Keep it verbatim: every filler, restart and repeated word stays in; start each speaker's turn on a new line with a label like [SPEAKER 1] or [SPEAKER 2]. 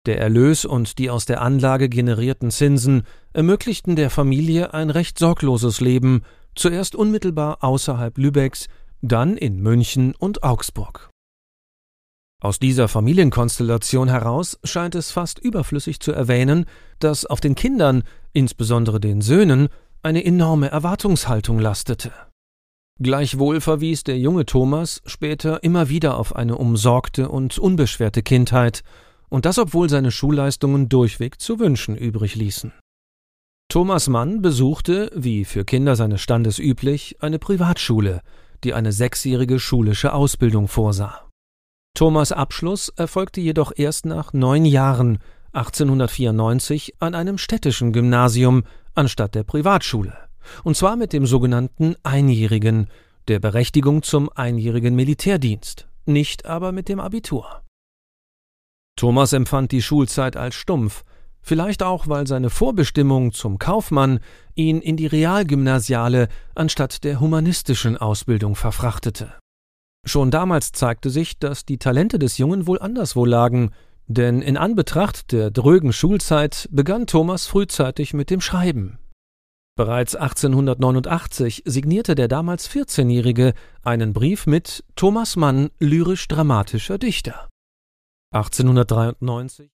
[SPEAKER 1] Der Erlös und die aus der Anlage generierten Zinsen ermöglichten der Familie ein recht sorgloses Leben, zuerst unmittelbar außerhalb Lübecks, dann in München und Augsburg. Aus dieser Familienkonstellation heraus scheint es fast überflüssig zu erwähnen, dass auf den Kindern, insbesondere den Söhnen, eine enorme Erwartungshaltung lastete. Gleichwohl verwies der junge Thomas später immer wieder auf eine umsorgte und unbeschwerte Kindheit, und das obwohl seine Schulleistungen durchweg zu wünschen übrig ließen. Thomas Mann besuchte, wie für Kinder seines Standes üblich, eine Privatschule, die eine sechsjährige schulische Ausbildung vorsah. Thomas' Abschluss erfolgte jedoch erst nach neun Jahren, achtzehnhundertvierundneunzig, an einem städtischen Gymnasium anstatt der Privatschule, und zwar mit dem sogenannten Einjährigen, der Berechtigung zum einjährigen Militärdienst, nicht aber mit dem Abitur. Thomas empfand die Schulzeit als stumpf, vielleicht auch, weil seine Vorbestimmung zum Kaufmann ihn in die realgymnasiale anstatt der humanistischen Ausbildung verfrachtete. Schon damals zeigte sich, dass die Talente des Jungen wohl anderswo lagen, denn in Anbetracht der drögen Schulzeit begann Thomas frühzeitig mit dem Schreiben. Bereits achtzehnhundertneunundachtzig signierte der damals vierzehnjährige einen Brief mit »Thomas Mann, lyrisch-dramatischer Dichter«. achtzehnhundertdreiundneunzig